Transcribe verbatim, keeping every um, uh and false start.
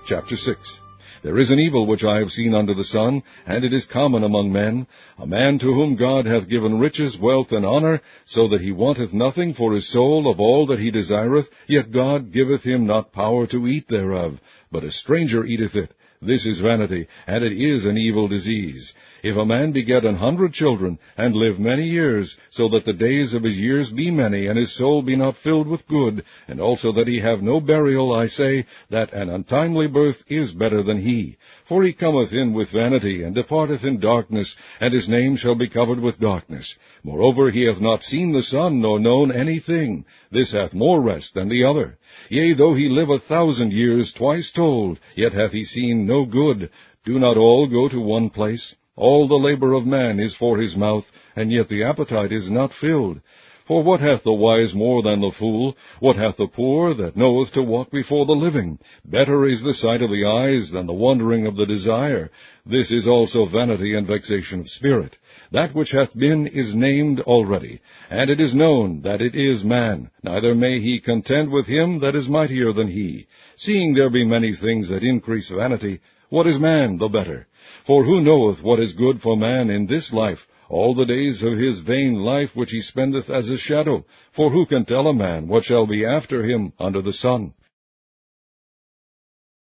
Chapter six. There is an evil which I have seen under the sun, and it is common among men, a man to whom God hath given riches, wealth, and honor, so that he wanteth nothing for his soul of all that he desireth, yet God giveth him not power to eat thereof, but a stranger eateth it. This is vanity, and it is an evil disease. If a man beget an hundred children, and live many years, so that the days of his years be many, and his soul be not filled with good, and also that he have no burial, I say, that an untimely birth is better than he. For he cometh in with vanity, and departeth in darkness, and his name shall be covered with darkness. Moreover, he hath not seen the sun, nor known anything. This hath more rest than the other. Yea, though he live a thousand years, twice told, yet hath he seen no good. Do not all go to one place? All the labor of man is for his mouth, and yet the appetite is not filled. For what hath the wise more than the fool? What hath the poor that knoweth to walk before the living? Better is the sight of the eyes than the wandering of the desire. This is also vanity and vexation of spirit. That which hath been is named already, and it is known that it is man, neither may he contend with him that is mightier than he. Seeing there be many things that increase vanity, what is man the better? For who knoweth what is good for man in this life, all the days of his vain life which he spendeth as a shadow? For who can tell a man what shall be after him under the sun?